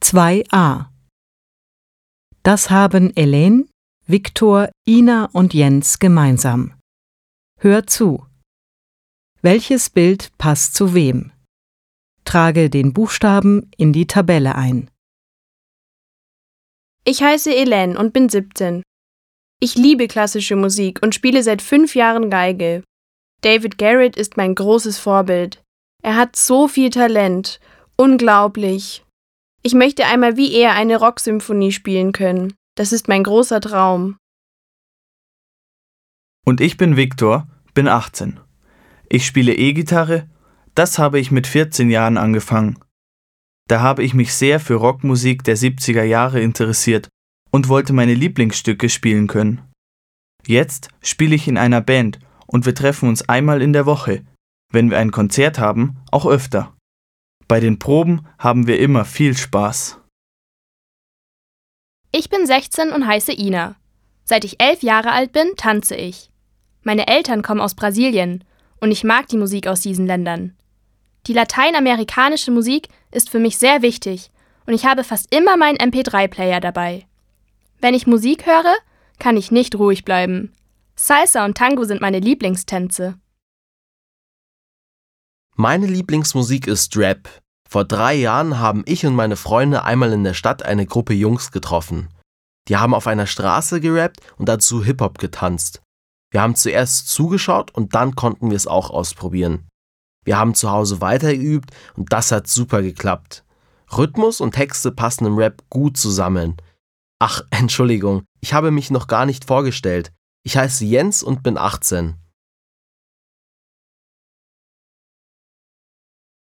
2a. Das haben Elaine, Viktor, Ina und Jens gemeinsam. Hör zu. Welches Bild passt zu wem? Trage den Buchstaben in die Tabelle ein. Ich heiße Elaine und bin 17. Ich liebe klassische Musik und spiele seit 5 Jahren Geige. David Garrett ist mein großes Vorbild. Er hat so viel Talent. Unglaublich. Ich möchte einmal wie er eine Rocksymphonie spielen können. Das ist mein großer Traum. Und ich bin Viktor, bin 18. Ich spiele E-Gitarre, das habe ich mit 14 Jahren angefangen. Da habe ich mich sehr für Rockmusik der 70er Jahre interessiert und wollte meine Lieblingsstücke spielen können. Jetzt spiele ich in einer Band und wir treffen uns einmal in der Woche, wenn wir ein Konzert haben, auch öfter. Bei den Proben haben wir immer viel Spaß. Ich bin 16 und heiße Ina. Seit ich 11 Jahre alt bin, tanze ich. Meine Eltern kommen aus Brasilien und ich mag die Musik aus diesen Ländern. Die lateinamerikanische Musik ist für mich sehr wichtig und ich habe fast immer meinen MP3-Player dabei. Wenn ich Musik höre, kann ich nicht ruhig bleiben. Salsa und Tango sind meine Lieblingstänze. Meine Lieblingsmusik ist Rap. Vor 3 Jahren haben ich und meine Freunde einmal in der Stadt eine Gruppe Jungs getroffen. Die haben auf einer Straße gerappt und dazu Hip-Hop getanzt. Wir haben zuerst zugeschaut und dann konnten wir es auch ausprobieren. Wir haben zu Hause weitergeübt und das hat super geklappt. Rhythmus und Texte passen im Rap gut zusammen. Ach, Entschuldigung, ich habe mich noch gar nicht vorgestellt. Ich heiße Jens und bin 18.